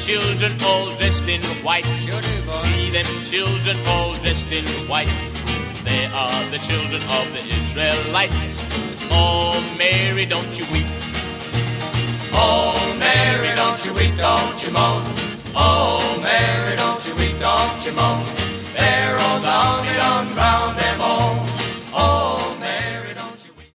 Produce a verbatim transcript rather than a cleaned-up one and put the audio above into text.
children all dressed in white. See them children all dressed in white. They are the children of the Israelites. Oh, Mary, don't you weep. Oh, Mary, don't you weep, don't you moan. Oh, Mary, don't you weep, don't you moan.